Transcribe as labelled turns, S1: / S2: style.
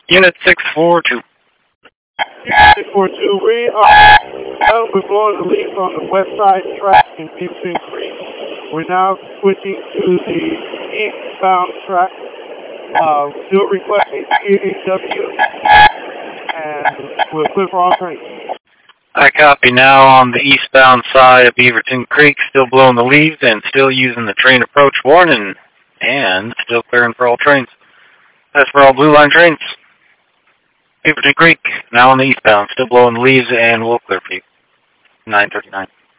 S1: Unit 642.
S2: Unit 642, we are we're blowing the leaf on the west side track in Beaverton Creek. We're now switching to the eastbound track. Still requesting QEW, and we're clear for all trains.
S1: I copy now on the eastbound side of Beaverton Creek, still blowing the leaves and still using the train approach warning, and still clearing for all trains. That's for all Blue Line trains. Beaverton Creek, now on the eastbound, still blowing the leaves, and we'll clear for you. 9:39.